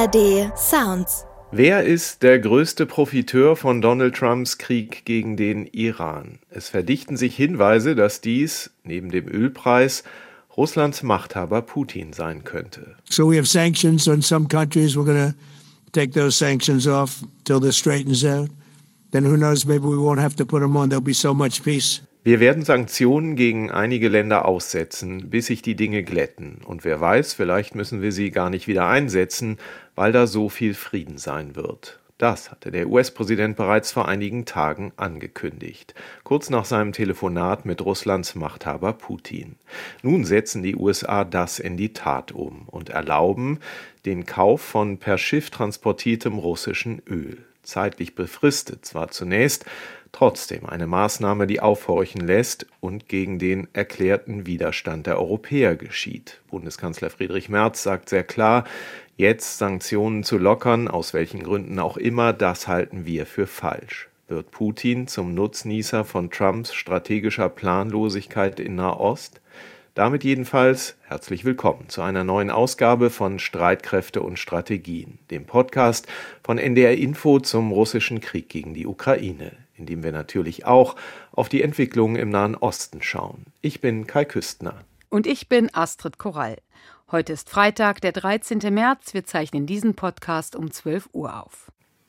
ARD Sounds. Wer ist der größte Profiteur von Donald Trumps Krieg gegen den Iran? Es verdichten sich Hinweise, dass dies, neben dem Ölpreis, Russlands Machthaber Putin sein könnte. So we have sanctions on some countries. We're going to take those sanctions off till this straightens out. Then who knows, maybe we won't have to put them on. There'll be so much peace. Wir werden Sanktionen gegen einige Länder aussetzen, bis sich die Dinge glätten. Und wer weiß, vielleicht müssen wir sie gar nicht wieder einsetzen, weil da so viel Frieden sein wird. Das hatte der US-Präsident bereits vor einigen Tagen angekündigt, kurz nach seinem Telefonat mit Russlands Machthaber Putin. Nun setzen die USA das in die Tat um und erlauben den Kauf von per Schiff transportiertem russischen Öl. Zeitlich befristet zwar zunächst, trotzdem eine Maßnahme, die aufhorchen lässt und gegen den erklärten Widerstand der Europäer geschieht. Bundeskanzler Friedrich Merz sagt sehr klar, jetzt Sanktionen zu lockern, aus welchen Gründen auch immer, das halten wir für falsch. Wird Putin zum Nutznießer von Trumps strategischer Planlosigkeit in Nahost? Damit jedenfalls herzlich willkommen zu einer neuen Ausgabe von Streitkräfte und Strategien, dem Podcast von NDR Info zum russischen Krieg gegen die Ukraine, in dem wir natürlich auch auf die Entwicklungen im Nahen Osten schauen. Ich bin Kai Küstner. Und ich bin Astrid Korall. Heute ist Freitag, der 13. März. Wir zeichnen diesen Podcast um 12 Uhr auf.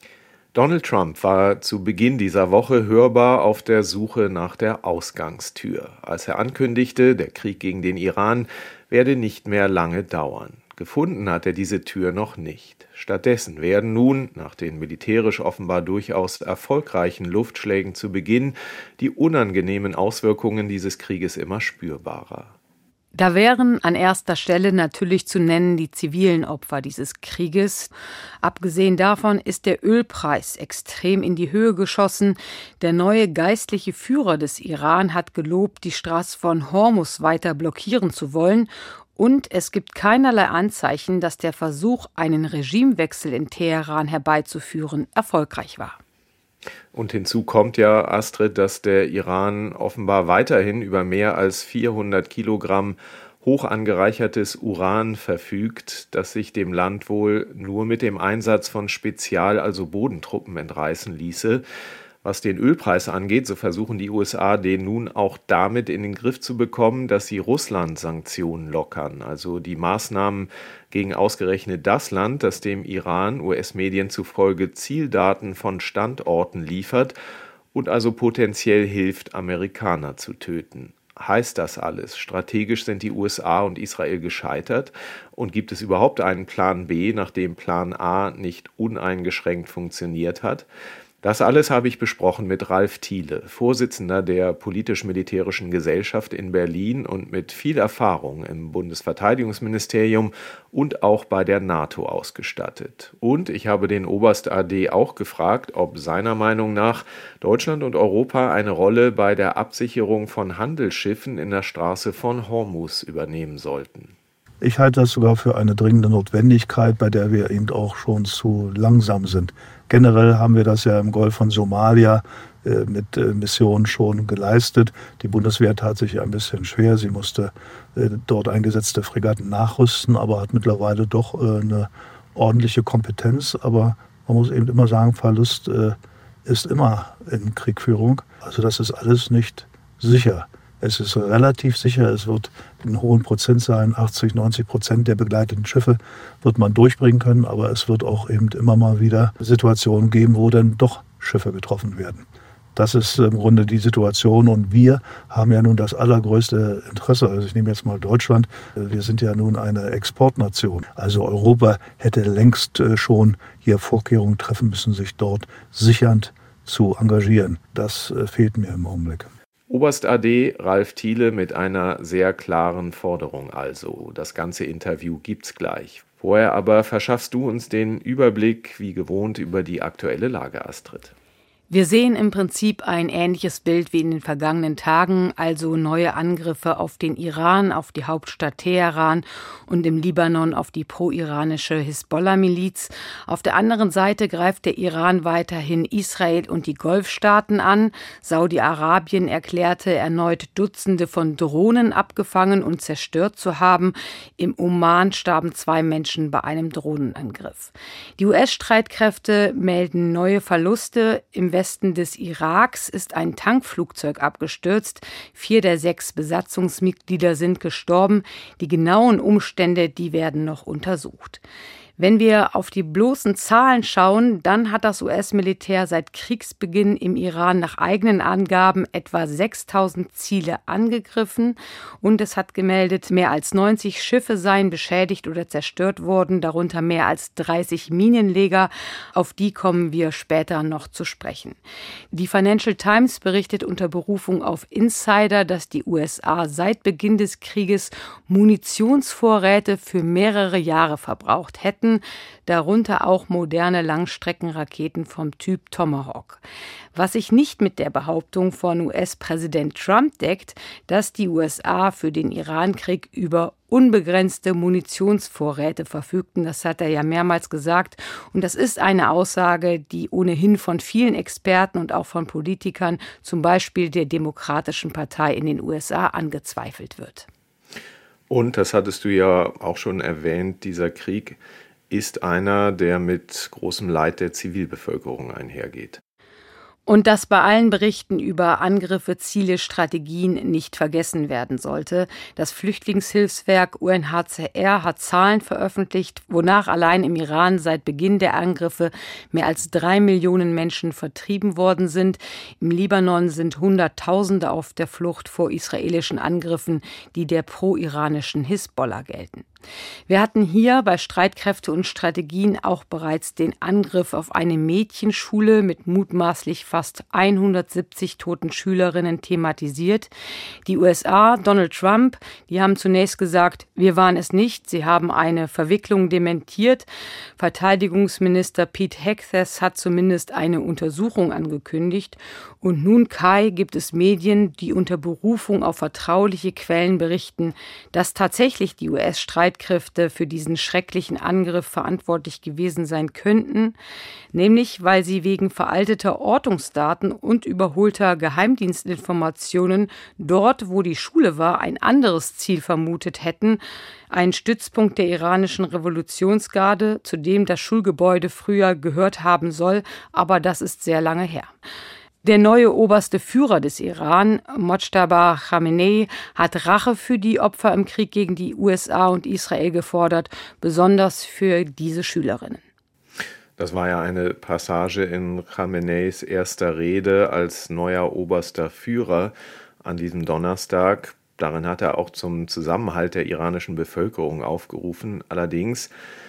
Donald Trump war zu Beginn dieser Woche hörbar auf der Suche nach der Ausgangstür, als er ankündigte, der Krieg gegen den Iran werde nicht mehr lange dauern. Gefunden hat er diese Tür noch nicht. Stattdessen werden nun, nach den militärisch offenbar durchaus erfolgreichen Luftschlägen zu Beginn, die unangenehmen Auswirkungen dieses Krieges immer spürbarer. Da wären an erster Stelle natürlich zu nennen die zivilen Opfer dieses Krieges. Abgesehen davon ist der Ölpreis extrem in die Höhe geschossen. Der neue geistliche Führer des Iran hat gelobt, die Straße von Hormuz weiter blockieren zu wollen. Und es gibt keinerlei Anzeichen, dass der Versuch, einen Regimewechsel in Teheran herbeizuführen, erfolgreich war. Und hinzu kommt ja, Astrid, dass der Iran offenbar weiterhin über mehr als 400 Kilogramm hoch angereichertes Uran verfügt, das sich dem Land wohl nur mit dem Einsatz von Spezial-, also Bodentruppen entreißen ließe. Was den Ölpreis angeht, so versuchen die USA, den nun auch damit in den Griff zu bekommen, dass sie Russland-Sanktionen lockern, also die Maßnahmen gegen ausgerechnet das Land, das dem Iran, US-Medien zufolge, Zieldaten von Standorten liefert und also potenziell hilft, Amerikaner zu töten. Heißt das alles? Strategisch sind die USA und Israel gescheitert? Und gibt es überhaupt einen Plan B, nachdem Plan A nicht uneingeschränkt funktioniert hat? Das alles habe ich besprochen mit Ralf Thiele, Vorsitzender der Politisch-Militärischen Gesellschaft in Berlin und mit viel Erfahrung im Bundesverteidigungsministerium und auch bei der NATO ausgestattet. Und ich habe den Oberst AD auch gefragt, ob seiner Meinung nach Deutschland und Europa eine Rolle bei der Absicherung von Handelsschiffen in der Straße von Hormuz übernehmen sollten. Ich halte das sogar für eine dringende Notwendigkeit, bei der wir eben auch schon zu langsam sind. Generell haben wir das ja im Golf von Somalia mit Missionen schon geleistet. Die Bundeswehr tat sich ein bisschen schwer. Sie musste dort eingesetzte Fregatten nachrüsten, aber hat mittlerweile doch eine ordentliche Kompetenz. Aber man muss eben immer sagen, Verlust ist immer in Kriegführung. Also das ist alles nicht sicher. Es ist relativ sicher, es wird einen hohen Prozentzahlen, 80-90% der begleiteten Schiffe wird man durchbringen können, aber es wird auch eben immer mal wieder Situationen geben, wo dann doch Schiffe getroffen werden. Das ist im Grunde die Situation und wir haben ja nun das allergrößte Interesse. Also ich nehme jetzt mal Deutschland. Wir sind ja nun eine Exportnation. Also Europa hätte längst schon hier Vorkehrungen treffen müssen, sich dort sichernd zu engagieren. Das fehlt mir im Augenblick. Oberst AD Ralf Thiele mit einer sehr klaren Forderung also. Das ganze Interview gibt's gleich. Vorher aber verschaffst du uns den Überblick, wie gewohnt, über die aktuelle Lage, Astrid. Wir sehen im Prinzip ein ähnliches Bild wie in den vergangenen Tagen, also neue Angriffe auf den Iran, auf die Hauptstadt Teheran und im Libanon auf die pro-iranische Hisbollah-Miliz. Auf der anderen Seite greift der Iran weiterhin Israel und die Golfstaaten an. Saudi-Arabien erklärte erneut Dutzende von Drohnen abgefangen und zerstört zu haben. Im Oman starben 2 Menschen bei einem Drohnenangriff. Die US-Streitkräfte melden neue Verluste. Im Westen des Iraks ist ein Tankflugzeug abgestürzt. 4 der 6 Besatzungsmitglieder sind gestorben. Die genauen Umstände, die werden noch untersucht. Wenn wir auf die bloßen Zahlen schauen, dann hat das US-Militär seit Kriegsbeginn im Iran nach eigenen Angaben etwa 6.000 Ziele angegriffen und es hat gemeldet, mehr als 90 Schiffe seien beschädigt oder zerstört worden, darunter mehr als 30 Minenleger. Auf die kommen wir später noch zu sprechen. Die Financial Times berichtet unter Berufung auf Insider, dass die USA seit Beginn des Krieges Munitionsvorräte für mehrere Jahre verbraucht hätten, darunter auch moderne Langstreckenraketen vom Typ Tomahawk. Was sich nicht mit der Behauptung von US-Präsident Trump deckt, dass die USA für den Irankrieg über unbegrenzte Munitionsvorräte verfügten. Das hat er ja mehrmals gesagt. Und das ist eine Aussage, die ohnehin von vielen Experten und auch von Politikern, zum Beispiel der Demokratischen Partei in den USA, angezweifelt wird. Und, das hattest du ja auch schon erwähnt, dieser Krieg ist einer, der mit großem Leid der Zivilbevölkerung einhergeht. Und dass bei allen Berichten über Angriffe, Ziele, Strategien nicht vergessen werden sollte. Das Flüchtlingshilfswerk UNHCR hat Zahlen veröffentlicht, wonach allein im Iran seit Beginn der Angriffe mehr als 3 Millionen Menschen vertrieben worden sind. Im Libanon sind Hunderttausende auf der Flucht vor israelischen Angriffen, die der pro-iranischen Hisbollah gelten. Wir hatten hier bei Streitkräfte und Strategien auch bereits den Angriff auf eine Mädchenschule mit mutmaßlich fast 170 toten Schülerinnen thematisiert. Die USA, Donald Trump, die haben zunächst gesagt, wir waren es nicht. Sie haben eine Verwicklung dementiert. Verteidigungsminister Pete Hegseth hat zumindest eine Untersuchung angekündigt. Und nun, Kai, gibt es Medien, die unter Berufung auf vertrauliche Quellen berichten, dass tatsächlich die US-Streitkräfte für diesen schrecklichen Angriff verantwortlich gewesen sein könnten, nämlich weil sie wegen veralteter Ortungsdaten und überholter Geheimdienstinformationen dort, wo die Schule war, ein anderes Ziel vermutet hätten, ein Stützpunkt der iranischen Revolutionsgarde, zu dem das Schulgebäude früher gehört haben soll, aber das ist sehr lange her. Der neue oberste Führer des Iran, Mojtaba Khamenei, hat Rache für die Opfer im Krieg gegen die USA und Israel gefordert, besonders für diese Schülerinnen. Das war ja eine Passage in Khameneis erster Rede als neuer oberster Führer an diesem Donnerstag. Darin hat er auch zum Zusammenhalt der iranischen Bevölkerung aufgerufen. Allerdings,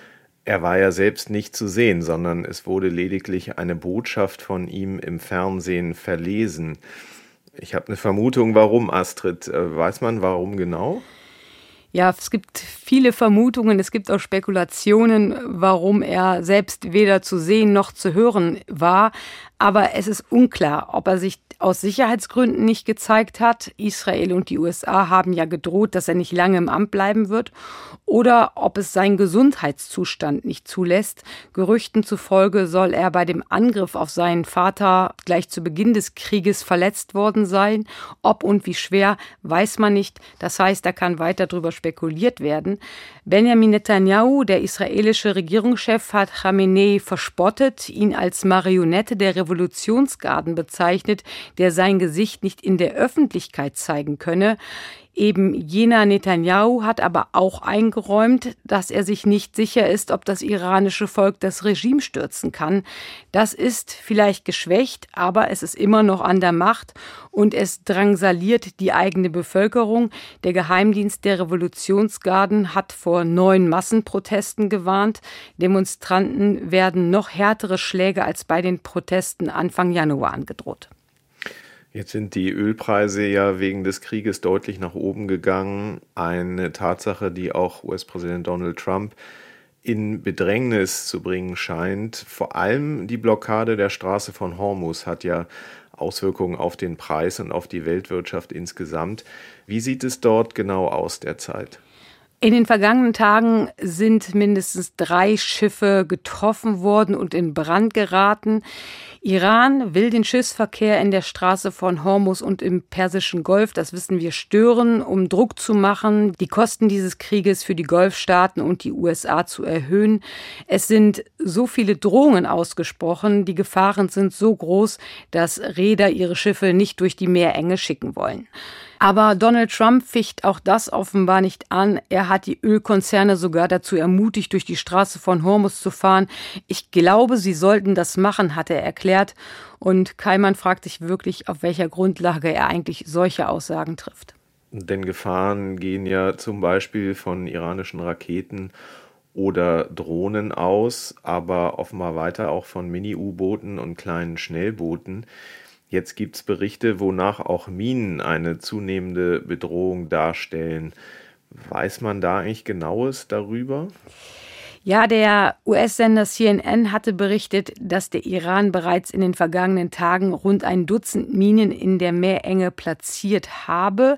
er war ja selbst nicht zu sehen, sondern es wurde lediglich eine Botschaft von ihm im Fernsehen verlesen. Ich habe eine Vermutung, warum, Astrid. Weiß man, warum genau? Ja, es gibt viele Vermutungen, es gibt auch Spekulationen, warum er selbst weder zu sehen noch zu hören war. Aber es ist unklar, ob er sich aus Sicherheitsgründen nicht gezeigt hat. Israel und die USA haben ja gedroht, dass er nicht lange im Amt bleiben wird. Oder ob es seinen Gesundheitszustand nicht zulässt. Gerüchten zufolge soll er bei dem Angriff auf seinen Vater gleich zu Beginn des Krieges verletzt worden sein. Ob und wie schwer, weiß man nicht. Das heißt, da kann weiter drüber spekuliert werden. Benjamin Netanyahu, der israelische Regierungschef, hat Khamenei verspottet, ihn als Marionette der Revolutionsgarden bezeichnet, der sein Gesicht nicht in der Öffentlichkeit zeigen könne. Eben jener Netanyahu hat aber auch eingeräumt, dass er sich nicht sicher ist, ob das iranische Volk das Regime stürzen kann. Das ist vielleicht geschwächt, aber es ist immer noch an der Macht und es drangsaliert die eigene Bevölkerung. Der Geheimdienst der Revolutionsgarden hat vor neuen Massenprotesten gewarnt. Demonstranten werden noch härtere Schläge als bei den Protesten Anfang Januar angedroht. Jetzt sind die Ölpreise ja wegen des Krieges deutlich nach oben gegangen. Eine Tatsache, die auch US-Präsident Donald Trump in Bedrängnis zu bringen scheint. Vor allem die Blockade der Straße von Hormuz hat ja Auswirkungen auf den Preis und auf die Weltwirtschaft insgesamt. Wie sieht es dort genau aus derzeit? In den vergangenen Tagen sind mindestens 3 Schiffe getroffen worden und in Brand geraten. Iran will den Schiffsverkehr in der Straße von Hormuz und im Persischen Golf, das wissen wir, stören, um Druck zu machen, die Kosten dieses Krieges für die Golfstaaten und die USA zu erhöhen. Es sind so viele Drohungen ausgesprochen, die Gefahren sind so groß, dass Reeder ihre Schiffe nicht durch die Meerenge schicken wollen. Aber Donald Trump ficht auch das offenbar nicht an. Er hat die Ölkonzerne sogar dazu ermutigt, durch die Straße von Hormuz zu fahren. Ich glaube, sie sollten das machen, hat er erklärt. Und Keimann fragt sich wirklich, auf welcher Grundlage er eigentlich solche Aussagen trifft. Denn Gefahren gehen ja zum Beispiel von iranischen Raketen oder Drohnen aus, aber offenbar weiter auch von Mini-U-Booten und kleinen Schnellbooten. Jetzt gibt es Berichte, wonach auch Minen eine zunehmende Bedrohung darstellen. Weiß man da eigentlich Genaues darüber? Ja, der US-Sender CNN hatte berichtet, dass der Iran bereits in den vergangenen Tagen rund ein Dutzend Minen in der Meerenge platziert habe.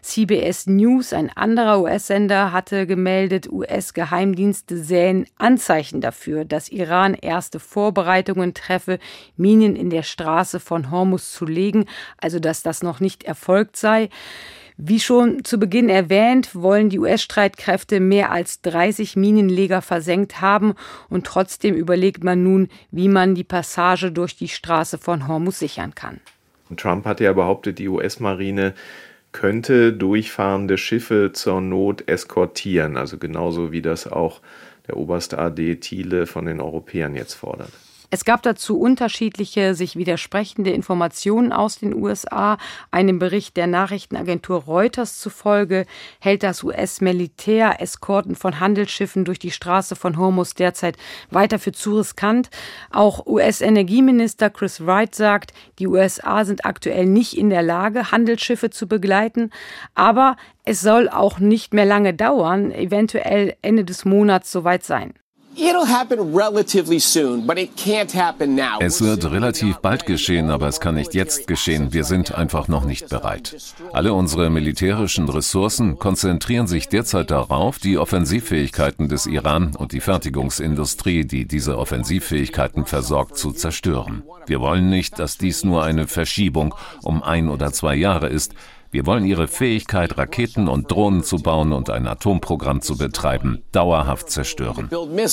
CBS News, ein anderer US-Sender, hatte gemeldet, US-Geheimdienste sähen Anzeichen dafür, dass Iran erste Vorbereitungen treffe, Minen in der Straße von Hormuz zu legen, also dass das noch nicht erfolgt sei. Wie schon zu Beginn erwähnt, wollen die US-Streitkräfte mehr als 30 Minenleger versenkt haben und trotzdem überlegt man nun, wie man die Passage durch die Straße von Hormuz sichern kann. Trump hat ja behauptet, die US-Marine könnte durchfahrende Schiffe zur Not eskortieren, also genauso wie das auch der Oberste AD Thiele von den Europäern jetzt fordert. Es gab dazu unterschiedliche, sich widersprechende Informationen aus den USA. Einem Bericht der Nachrichtenagentur Reuters zufolge hält das US-Militär Eskorten von Handelsschiffen durch die Straße von Hormuz derzeit weiter für zu riskant. Auch US-Energieminister Chris Wright sagt, die USA sind aktuell nicht in der Lage, Handelsschiffe zu begleiten. Aber es soll auch nicht mehr lange dauern, eventuell Ende des Monats soweit sein. Es wird relativ bald geschehen, aber es kann nicht jetzt geschehen. Wir sind einfach noch nicht bereit. Alle unsere militärischen Ressourcen konzentrieren sich derzeit darauf, die Offensivfähigkeiten des Iran und die Fertigungsindustrie, die diese Offensivfähigkeiten versorgt, zu zerstören. Wir wollen nicht, dass dies nur eine Verschiebung um 1 oder 2 Jahre ist. Wir wollen ihre Fähigkeit, Raketen und Drohnen zu bauen und ein Atomprogramm zu betreiben, dauerhaft zerstören.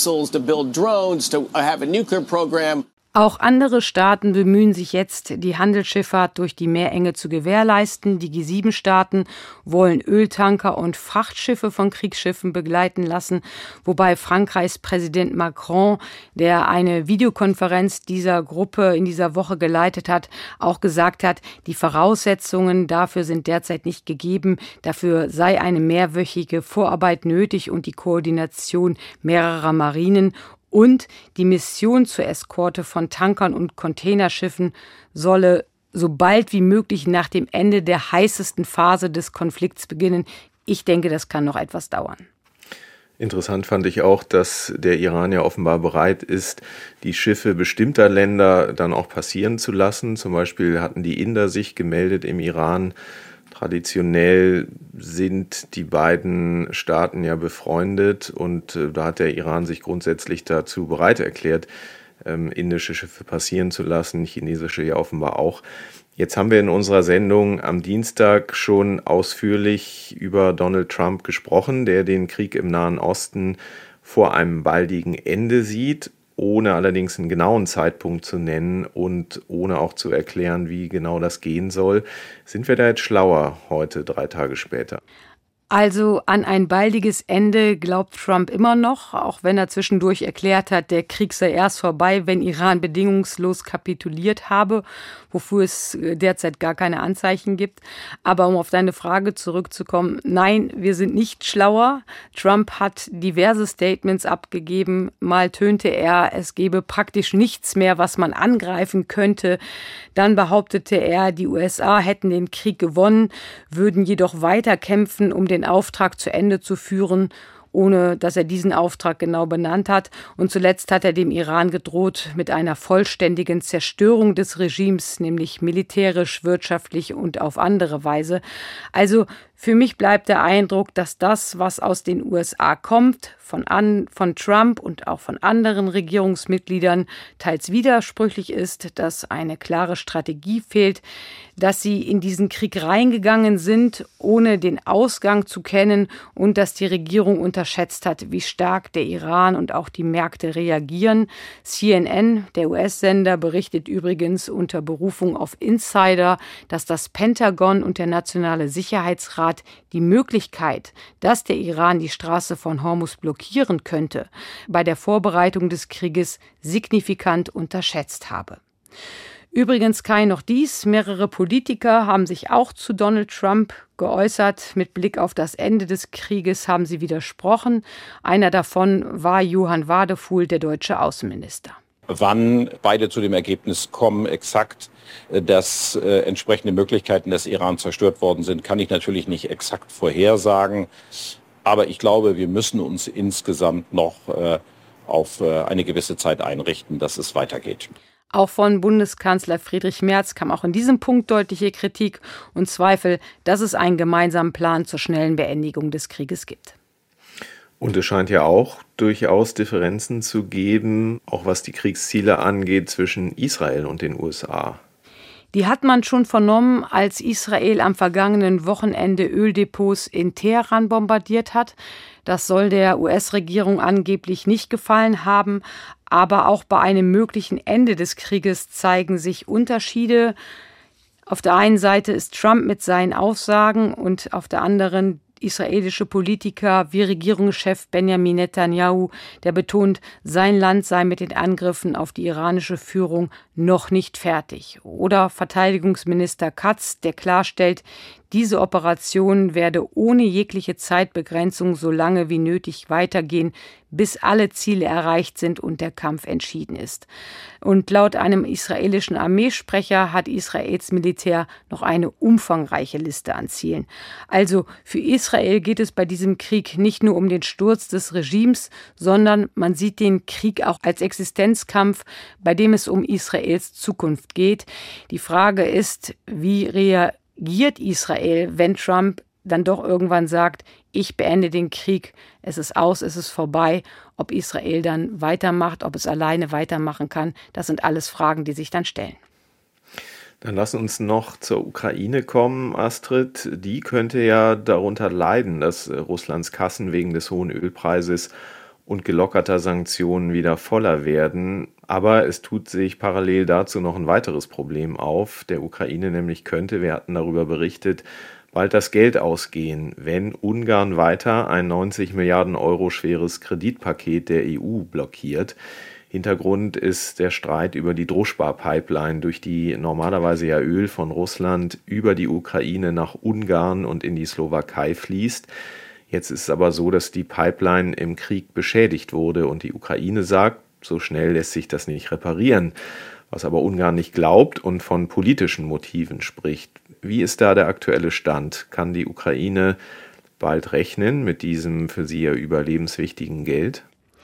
Auch andere Staaten bemühen sich jetzt, die Handelsschifffahrt durch die Meerenge zu gewährleisten. Die G7-Staaten wollen Öltanker und Frachtschiffe von Kriegsschiffen begleiten lassen, wobei Frankreichs Präsident Macron, der eine Videokonferenz dieser Gruppe in dieser Woche geleitet hat, auch gesagt hat, die Voraussetzungen dafür sind derzeit nicht gegeben. Dafür sei eine mehrwöchige Vorarbeit nötig und die Koordination mehrerer Marinen. Und die Mission zur Eskorte von Tankern und Containerschiffen solle so bald wie möglich nach dem Ende der heißesten Phase des Konflikts beginnen. Ich denke, das kann noch etwas dauern. Interessant fand ich auch, dass der Iran ja offenbar bereit ist, die Schiffe bestimmter Länder dann auch passieren zu lassen. Zum Beispiel hatten die Inder sich gemeldet im Iran. Traditionell sind die beiden Staaten ja befreundet und da hat der Iran sich grundsätzlich dazu bereit erklärt, indische Schiffe passieren zu lassen, chinesische ja offenbar auch. Jetzt haben wir in unserer Sendung am Dienstag schon ausführlich über Donald Trump gesprochen, der den Krieg im Nahen Osten vor einem baldigen Ende sieht, ohne allerdings einen genauen Zeitpunkt zu nennen und ohne auch zu erklären, wie genau das gehen soll. Sind wir da jetzt schlauer heute, 3 Tage später? Also an ein baldiges Ende glaubt Trump immer noch, auch wenn er zwischendurch erklärt hat, der Krieg sei erst vorbei, wenn Iran bedingungslos kapituliert habe, wofür es derzeit gar keine Anzeichen gibt. Aber um auf deine Frage zurückzukommen, nein, wir sind nicht schlauer. Trump hat diverse Statements abgegeben. Mal tönte er, es gebe praktisch nichts mehr, was man angreifen könnte. Dann behauptete er, die USA hätten den Krieg gewonnen, würden jedoch weiter kämpfen, um den Auftrag zu Ende zu führen. ohne dass er diesen Auftrag genau benannt hat. Und zuletzt hat er dem Iran gedroht mit einer vollständigen Zerstörung des Regimes, nämlich militärisch, wirtschaftlich und auf andere Weise. Also für mich bleibt der Eindruck, dass das, was aus den USA kommt, von Trump und auch von anderen Regierungsmitgliedern teils widersprüchlich ist, dass eine klare Strategie fehlt, dass sie in diesen Krieg reingegangen sind, ohne den Ausgang zu kennen und dass die Regierung unterschätzt hat, wie stark der Iran und auch die Märkte reagieren. CNN, der US-Sender, berichtet übrigens unter Berufung auf Insider, dass das Pentagon und der Nationale Sicherheitsrat die Möglichkeit, dass der Iran die Straße von Hormuz blockieren könnte, bei der Vorbereitung des Krieges signifikant unterschätzt habe. Übrigens Kai noch dies, mehrere Politiker haben sich auch zu Donald Trump geäußert. Mit Blick auf das Ende des Krieges haben sie widersprochen. Einer davon war Johann Wadefuhl, der deutsche Außenminister. Wann beide zu dem Ergebnis kommen, exakt, dass entsprechende Möglichkeiten des Iran zerstört worden sind, kann ich natürlich nicht exakt vorhersagen. Aber ich glaube, wir müssen uns insgesamt noch auf eine gewisse Zeit einrichten, dass es weitergeht. Auch von Bundeskanzler Friedrich Merz kam auch in diesem Punkt deutliche Kritik und Zweifel, dass es einen gemeinsamen Plan zur schnellen Beendigung des Krieges gibt. Und es scheint ja auch durchaus Differenzen zu geben, auch was die Kriegsziele angeht, zwischen Israel und den USA. Die hat man schon vernommen, als Israel am vergangenen Wochenende Öldepots in Teheran bombardiert hat. Das soll der US-Regierung angeblich nicht gefallen haben. Aber auch bei einem möglichen Ende des Krieges zeigen sich Unterschiede. Auf der einen Seite ist Trump mit seinen Aussagen und auf der anderen israelische Politiker wie Regierungschef Benjamin Netanyahu, der betont, sein Land sei mit den Angriffen auf die iranische Führung noch nicht fertig. Oder Verteidigungsminister Katz, der klarstellt, diese Operation werde ohne jegliche Zeitbegrenzung so lange wie nötig weitergehen, bis alle Ziele erreicht sind und der Kampf entschieden ist. Und laut einem israelischen Armeesprecher hat Israels Militär noch eine umfangreiche Liste an Zielen. Also für Israel geht es bei diesem Krieg nicht nur um den Sturz des Regimes, sondern man sieht den Krieg auch als Existenzkampf, bei dem es um Israels Zukunft geht. Die Frage ist, wie reagiert Israel, wenn Trump dann doch irgendwann sagt, ich beende den Krieg, es ist aus, es ist vorbei. Ob Israel dann weitermacht, ob es alleine weitermachen kann, das sind alles Fragen, die sich dann stellen. Dann lass uns noch zur Ukraine kommen, Astrid. Die könnte ja darunter leiden, dass Russlands Kassen wegen des hohen Ölpreises und gelockerter Sanktionen wieder voller werden. Aber es tut sich parallel dazu noch ein weiteres Problem auf. Der Ukraine nämlich könnte, wir hatten darüber berichtet, bald das Geld ausgehen, wenn Ungarn weiter ein 90 Milliarden Euro schweres Kreditpaket der EU blockiert. Hintergrund ist der Streit über die Druschba-Pipeline, durch die normalerweise ja Öl von Russland über die Ukraine nach Ungarn und in die Slowakei fließt. Jetzt ist es aber so, dass die Pipeline im Krieg beschädigt wurde und die Ukraine sagt, so schnell lässt sich das nicht reparieren, was aber Ungarn nicht glaubt und von politischen Motiven spricht. Wie ist da der aktuelle Stand? Kann die Ukraine bald rechnen mit diesem für sie ja überlebenswichtigen Geld?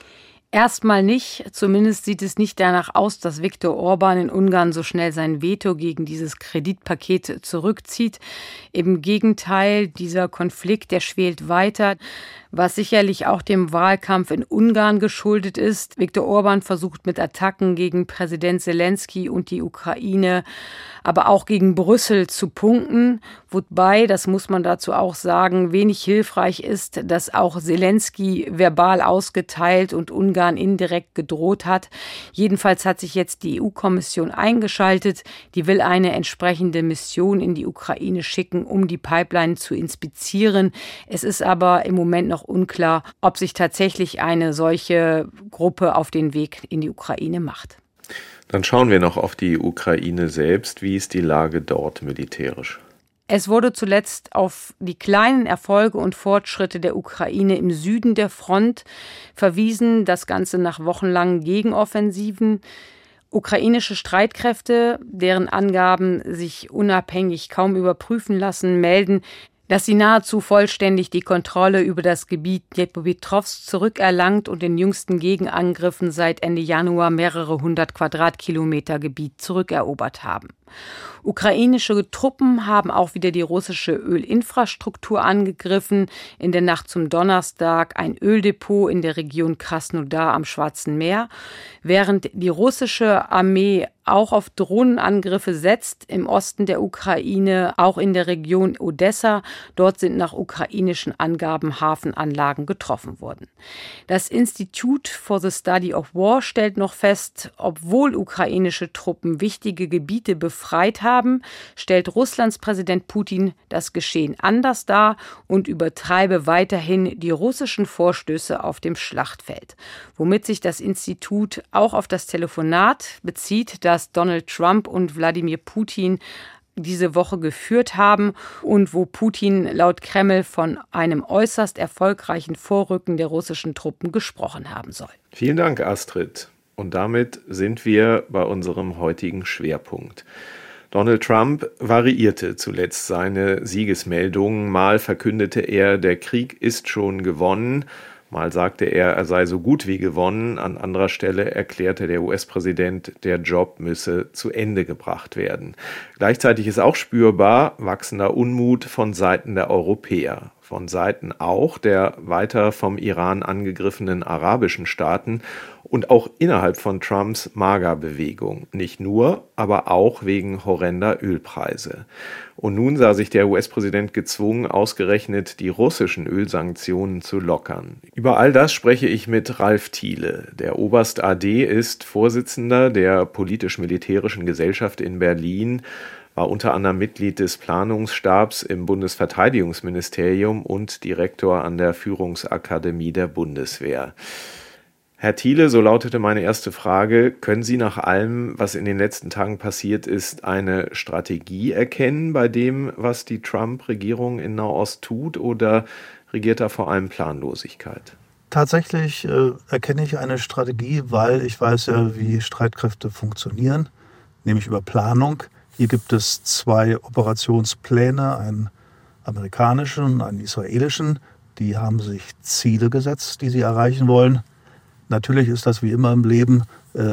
Erstmal nicht. Zumindest sieht es nicht danach aus, dass Viktor Orban in Ungarn so schnell sein Veto gegen dieses Kreditpaket zurückzieht. Im Gegenteil, dieser Konflikt, der schwelt weiter, was sicherlich auch dem Wahlkampf in Ungarn geschuldet ist. Viktor Orban versucht mit Attacken gegen Präsident Selenskyj und die Ukraine, aber auch gegen Brüssel zu punkten. Wobei, das muss man dazu auch sagen, wenig hilfreich ist, dass auch Selenskyj verbal ausgeteilt und Ungarn indirekt gedroht hat. Jedenfalls hat sich jetzt die EU-Kommission eingeschaltet. Die will eine entsprechende Mission in die Ukraine schicken, um die Pipeline zu inspizieren. Es ist aber im Moment noch unklar, ob sich tatsächlich eine solche Gruppe auf den Weg in die Ukraine macht. Dann schauen wir noch auf die Ukraine selbst. Wie ist die Lage dort militärisch? Es wurde zuletzt auf die kleinen Erfolge und Fortschritte der Ukraine im Süden der Front verwiesen, das Ganze nach wochenlangen Gegenoffensiven. Ukrainische Streitkräfte, deren Angaben sich unabhängig kaum überprüfen lassen, melden, dass sie nahezu vollständig die Kontrolle über das Gebiet Dnipropetrovsk zurückerlangt und in jüngsten Gegenangriffen seit Ende Januar mehrere 100 Quadratkilometer Gebiet zurückerobert haben. Ukrainische Truppen haben auch wieder die russische Ölinfrastruktur angegriffen. In der Nacht zum Donnerstag ein Öldepot in der Region Krasnodar am Schwarzen Meer. Während die russische Armee auch auf Drohnenangriffe setzt, im Osten der Ukraine, auch in der Region Odessa. Dort sind nach ukrainischen Angaben Hafenanlagen getroffen worden. Das Institute for the Study of War stellt noch fest, obwohl ukrainische Truppen wichtige Gebiete befreit haben, stellt Russlands Präsident Putin das Geschehen anders dar und übertreibe weiterhin die russischen Vorstöße auf dem Schlachtfeld. Womit sich das Institut auch auf das Telefonat bezieht, das Donald Trump und Wladimir Putin diese Woche geführt haben und wo Putin laut Kreml von einem äußerst erfolgreichen Vorrücken der russischen Truppen gesprochen haben soll. Vielen Dank, Astrid. Und damit sind wir bei unserem heutigen Schwerpunkt. Donald Trump variierte zuletzt seine Siegesmeldungen. Mal verkündete er, der Krieg ist schon gewonnen. Mal sagte er sei so gut wie gewonnen. An anderer Stelle erklärte der US-Präsident, der Job müsse zu Ende gebracht werden. Gleichzeitig ist auch spürbar wachsender Unmut von Seiten der Europäer. Von Seiten auch der weiter vom Iran angegriffenen arabischen Staaten und auch innerhalb von Trumps MAGA-Bewegung. Nicht nur, aber auch wegen horrender Ölpreise. Und nun sah sich der US-Präsident gezwungen, ausgerechnet die russischen Ölsanktionen zu lockern. Über all das spreche ich mit Ralf Thiele. Der Oberst AD ist Vorsitzender der Politisch-Militärischen Gesellschaft in Berlin, war unter anderem Mitglied des Planungsstabs im Bundesverteidigungsministerium und Direktor an der Führungsakademie der Bundeswehr. Herr Thiele, so lautete meine erste Frage, können Sie nach allem, was in den letzten Tagen passiert ist, eine Strategie erkennen bei dem, was die Trump-Regierung in Nahost tut, oder regiert da vor allem Planlosigkeit? Tatsächlich erkenne ich eine Strategie, weil ich weiß ja, wie Streitkräfte funktionieren, nämlich über Planung. Hier gibt es 2 Operationspläne, einen amerikanischen und einen israelischen. Die haben sich Ziele gesetzt, die sie erreichen wollen. Natürlich ist das wie immer im Leben.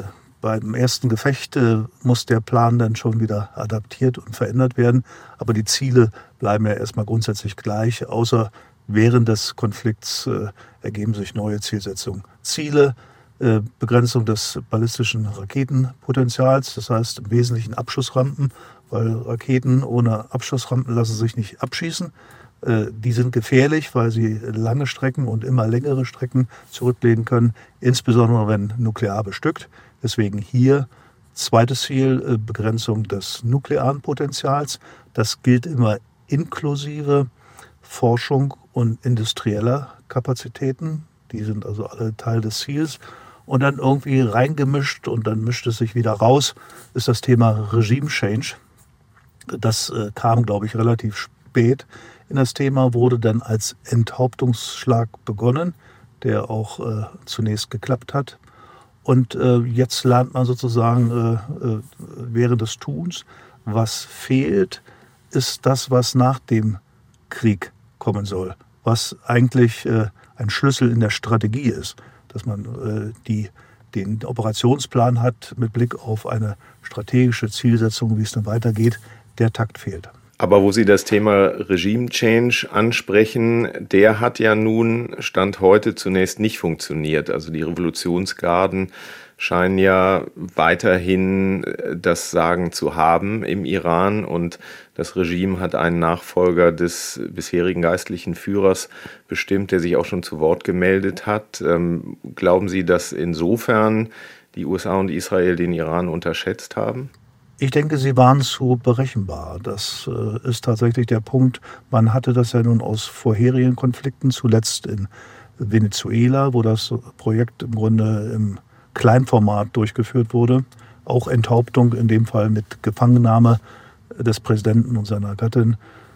Beim ersten Gefecht muss der Plan dann schon wieder adaptiert und verändert werden. Aber die Ziele bleiben ja erstmal grundsätzlich gleich, außer während des Konflikts ergeben sich neue Zielsetzungen. Ziele, Begrenzung des ballistischen Raketenpotenzials, das heißt im Wesentlichen Abschussrampen, weil Raketen ohne Abschussrampen lassen sich nicht abschießen. Die sind gefährlich, weil sie lange Strecken und immer längere Strecken zurücklegen können, insbesondere wenn nuklear bestückt. Deswegen hier zweites Ziel, Begrenzung des nuklearen Potenzials. Das gilt immer inklusive Forschung und industrieller Kapazitäten. Die sind also alle Teil des Ziels. Und dann irgendwie reingemischt und dann mischt es sich wieder raus, ist das Thema Regime Change. Das kam, glaube ich, relativ spät in das Thema, wurde dann als Enthauptungsschlag begonnen, der auch zunächst geklappt hat. Und jetzt lernt man sozusagen während des Tuns, was fehlt, ist das, was nach dem Krieg kommen soll, was eigentlich ein Schlüssel in der Strategie ist, dass man den Operationsplan hat mit Blick auf eine strategische Zielsetzung, wie es dann weitergeht. Der Takt fehlt. Aber wo Sie das Thema Regime Change ansprechen, der hat ja nun Stand heute zunächst nicht funktioniert. Also die Revolutionsgarden scheinen ja weiterhin das Sagen zu haben im Iran und das Regime hat einen Nachfolger des bisherigen geistlichen Führers bestimmt, der sich auch schon zu Wort gemeldet hat. Glauben Sie, dass insofern die USA und Israel den Iran unterschätzt haben? Ich denke, sie waren zu berechenbar. Das ist tatsächlich der Punkt. Man hatte das ja nun aus vorherigen Konflikten, zuletzt in Venezuela, wo das Projekt im Grunde im Kleinformat durchgeführt wurde. Auch Enthauptung, in dem Fall mit Gefangennahme des Präsidenten und seiner Gattin.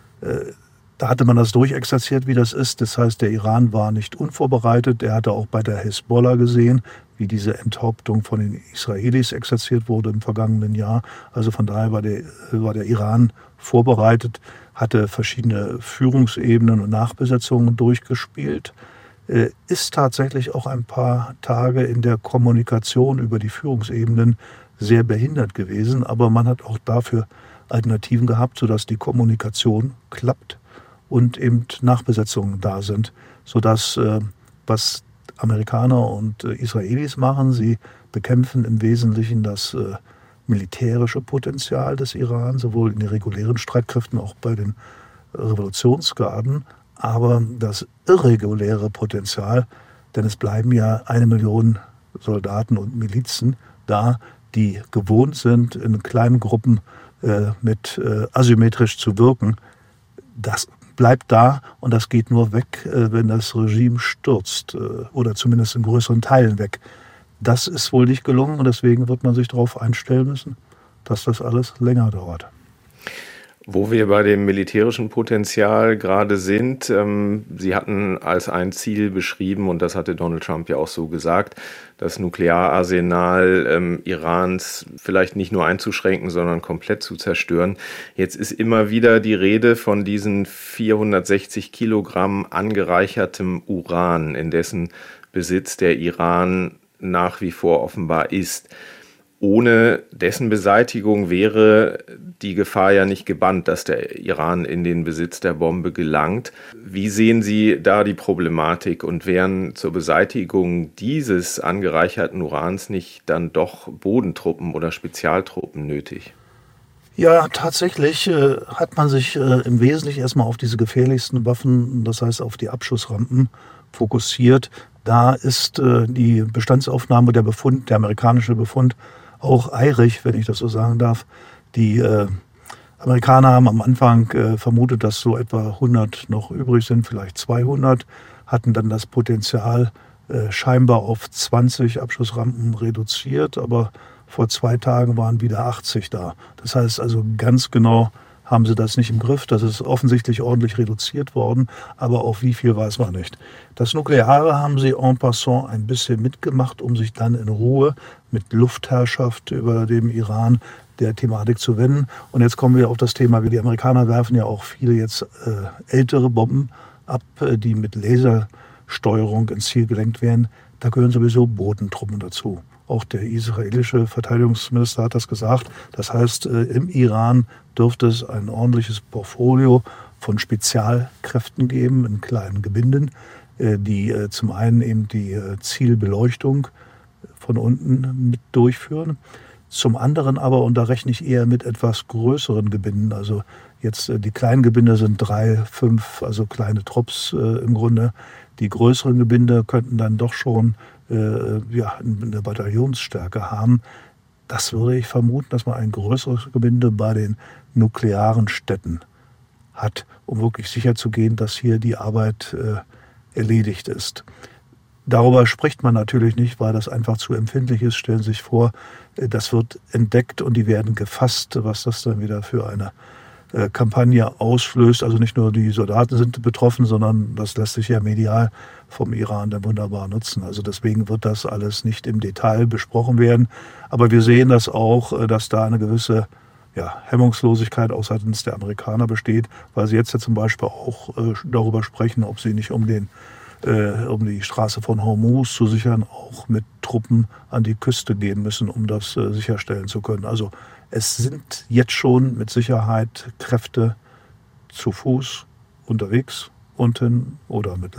Da hatte man das durchexerziert, wie das ist. Das heißt, der Iran war nicht unvorbereitet. Er hatte auch bei der Hisbollah gesehen, wie diese Enthauptung von den Israelis exerziert wurde im vergangenen Jahr. Also von daher war der Iran vorbereitet. hatte verschiedene Führungsebenen und Nachbesetzungen durchgespielt, ist tatsächlich auch ein paar Tage in der Kommunikation über die Führungsebenen sehr behindert gewesen. Aber man hat auch dafür Alternativen gehabt, sodass die Kommunikation klappt und eben Nachbesetzungen da sind, sodass was Amerikaner und Israelis machen, sie bekämpfen im Wesentlichen das militärische Potenzial des Iran, sowohl in den regulären Streitkräften, auch bei den Revolutionsgarden, aber das irreguläre Potenzial, denn es bleiben ja 1 Million Soldaten und Milizen da, die gewohnt sind, in kleinen Gruppen asymmetrisch zu wirken. Das bleibt da und das geht nur weg, wenn das Regime stürzt oder zumindest in größeren Teilen weg. Das ist wohl nicht gelungen und deswegen wird man sich darauf einstellen müssen, dass das alles länger dauert. Wo wir bei dem militärischen Potenzial gerade sind, Sie hatten als ein Ziel beschrieben, und das hatte Donald Trump ja auch so gesagt, das Nukleararsenal Irans vielleicht nicht nur einzuschränken, sondern komplett zu zerstören. Jetzt ist immer wieder die Rede von diesen 460 Kilogramm angereichertem Uran, in dessen Besitz der Iran nach wie vor offenbar ist. Ohne dessen Beseitigung wäre die Gefahr ja nicht gebannt, dass der Iran in den Besitz der Bombe gelangt. Wie sehen Sie da die Problematik und wären zur Beseitigung dieses angereicherten Urans nicht dann doch Bodentruppen oder Spezialtruppen nötig? Ja, tatsächlich hat man sich im Wesentlichen erstmal auf diese gefährlichsten Waffen, das heißt auf die Abschussrampen, fokussiert. Da ist die Bestandsaufnahme, der amerikanische Befund, auch eirig, wenn ich das so sagen darf. Die Amerikaner haben am Anfang vermutet, dass so etwa 100 noch übrig sind, vielleicht 200, hatten dann das Potenzial scheinbar auf 20 Abschussrampen reduziert, aber vor 2 Tagen waren wieder 80 da. Das heißt also, ganz genau haben sie das nicht im Griff. Das ist offensichtlich ordentlich reduziert worden, aber auf wie viel weiß man nicht. Das Nukleare haben sie en passant ein bisschen mitgemacht, um sich dann in Ruhe mit Luftherrschaft über dem Iran der Thematik zu wenden. Und jetzt kommen wir auf das Thema, wie die Amerikaner werfen ja auch viele jetzt ältere Bomben ab, die mit Lasersteuerung ins Ziel gelenkt werden. Da gehören sowieso Bodentruppen dazu. Auch der israelische Verteidigungsminister hat das gesagt. Das heißt, im Iran dürfte es ein ordentliches Portfolio von Spezialkräften geben in kleinen Gebinden, die zum einen eben die Zielbeleuchtung von unten mit durchführen. Zum anderen aber, und da rechne ich eher mit etwas größeren Gebinden, also jetzt die kleinen Gebinde sind 3, 5, also kleine Trupps im Grunde. Die größeren Gebinde könnten dann doch schon eine Bataillonsstärke haben. Das würde ich vermuten, dass man ein größeres Gebinde bei den nuklearen Städten hat, um wirklich sicherzugehen, dass hier die Arbeit erledigt ist. Darüber spricht man natürlich nicht, weil das einfach zu empfindlich ist. Stellen Sie sich vor, das wird entdeckt und die werden gefasst, was das dann wieder für eine Kampagne auslöst. Also nicht nur die Soldaten sind betroffen, sondern das lässt sich ja medial vom Iran dann wunderbar nutzen. Also deswegen wird das alles nicht im Detail besprochen werden. Aber wir sehen das auch, dass da eine gewisse Hemmungslosigkeit auch seitens der Amerikaner besteht, weil sie jetzt ja zum Beispiel auch darüber sprechen, ob sie nicht um die Straße von Hormuz zu sichern, auch mit Truppen an die Küste gehen müssen, um das sicherstellen zu können. Also es sind jetzt schon mit Sicherheit Kräfte zu Fuß unterwegs unten oder mit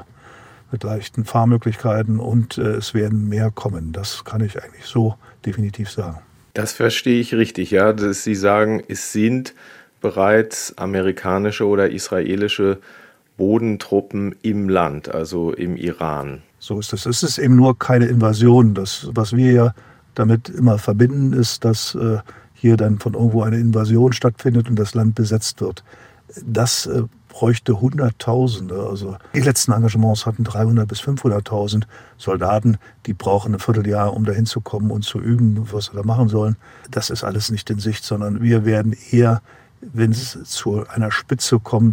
leichten Fahrmöglichkeiten und es werden mehr kommen. Das kann ich eigentlich so definitiv sagen. Das verstehe ich richtig, ja, dass Sie sagen, es sind bereits amerikanische oder israelische Bodentruppen im Land, also im Iran. So ist es. Es ist eben nur keine Invasion. Das, was wir ja damit immer verbinden, ist, dass hier dann von irgendwo eine Invasion stattfindet und das Land besetzt wird. Das bräuchte Hunderttausende. Also die letzten Engagements hatten 300.000 bis 500.000 Soldaten. Die brauchen ein Vierteljahr, um dahin zu kommen und zu üben, was sie da machen sollen. Das ist alles nicht in Sicht, sondern wir werden eher, wenn es zu einer Spitze kommt,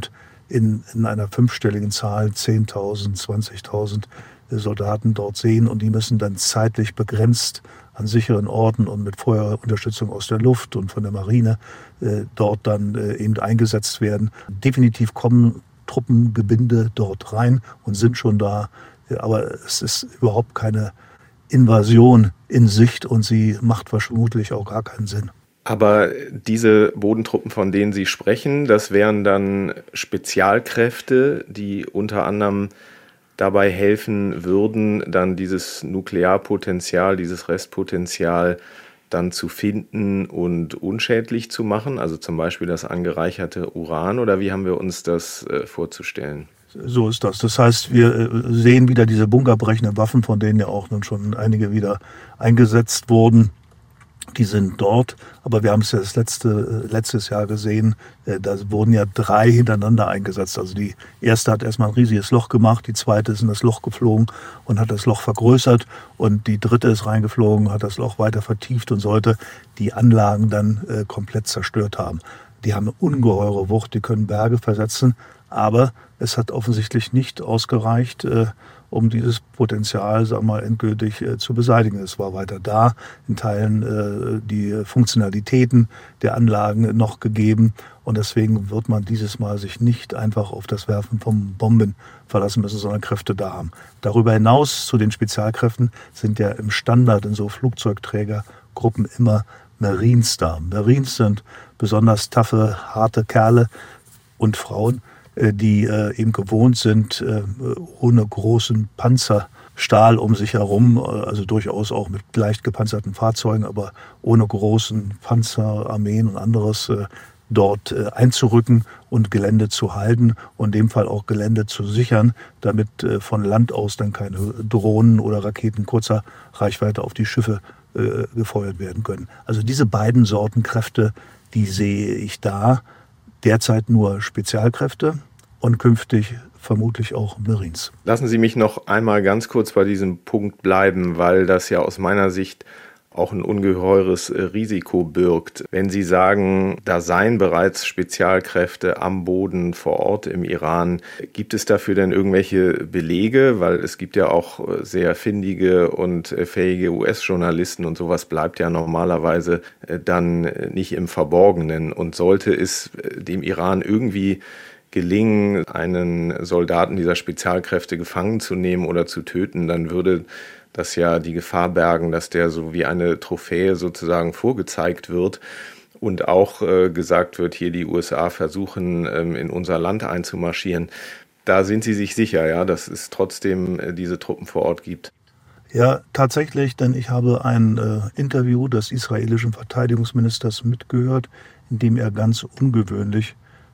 in einer 5-stelligen Zahl 10.000, 20.000 Soldaten dort sehen und die müssen dann zeitlich begrenzt an sicheren Orten und mit Feuerunterstützung aus der Luft und von der Marine dort dann eben eingesetzt werden. Definitiv kommen Truppengebinde dort rein und sind schon da, aber es ist überhaupt keine Invasion in Sicht und sie macht vermutlich auch gar keinen Sinn. Aber diese Bodentruppen, von denen Sie sprechen, das wären dann Spezialkräfte, die unter anderem dabei helfen würden, dann dieses Nuklearpotenzial, dieses Restpotenzial dann zu finden und unschädlich zu machen, also zum Beispiel das angereicherte Uran, oder wie haben wir uns das vorzustellen? So ist das. Das heißt, wir sehen wieder diese bunkerbrechenden Waffen, von denen ja auch nun schon einige wieder eingesetzt wurden. Die sind dort, aber wir haben es ja letztes Jahr gesehen, da wurden ja 3 hintereinander eingesetzt. Also die erste hat erstmal ein riesiges Loch gemacht, die zweite ist in das Loch geflogen und hat das Loch vergrößert und die dritte ist reingeflogen, hat das Loch weiter vertieft und sollte die Anlagen dann komplett zerstört haben. Die haben eine ungeheure Wucht, die können Berge versetzen, aber es hat offensichtlich nicht ausgereicht, um dieses Potenzial, sagen wir mal, endgültig zu beseitigen. Es war weiter da, in Teilen die Funktionalitäten der Anlagen noch gegeben und deswegen wird man dieses Mal sich nicht einfach auf das Werfen von Bomben verlassen müssen, sondern Kräfte da haben. Darüber hinaus zu den Spezialkräften sind ja im Standard in so Flugzeugträgergruppen immer Marines da. Marines sind besonders taffe, harte Kerle und Frauen, die eben gewohnt sind, ohne großen Panzerstahl um sich herum, also durchaus auch mit leicht gepanzerten Fahrzeugen, aber ohne großen Panzerarmeen und anderes dort einzurücken und Gelände zu halten und in dem Fall auch Gelände zu sichern, damit von Land aus dann keine Drohnen oder Raketen kurzer Reichweite auf die Schiffe gefeuert werden können. Also diese beiden Sorten Kräfte, die sehe ich da. Derzeit nur Spezialkräfte und künftig vermutlich auch Marines. Lassen Sie mich noch einmal ganz kurz bei diesem Punkt bleiben, weil das ja aus meiner Sicht auch ein ungeheures Risiko birgt. Wenn Sie sagen, da seien bereits Spezialkräfte am Boden vor Ort im Iran, gibt es dafür denn irgendwelche Belege? Weil es gibt ja auch sehr findige und fähige US-Journalisten und sowas bleibt ja normalerweise dann nicht im Verborgenen. Und sollte es dem Iran irgendwie gelingen, einen Soldaten dieser Spezialkräfte gefangen zu nehmen oder zu töten, dann würde das ja die Gefahr bergen, dass der so wie eine Trophäe sozusagen vorgezeigt wird und auch gesagt wird, hier die USA versuchen, in unser Land einzumarschieren. Da sind Sie sich sicher, ja, dass es trotzdem diese Truppen vor Ort gibt? Ja, tatsächlich, denn ich habe ein Interview des israelischen Verteidigungsministers mitgehört, in dem er ganz ungewöhnlich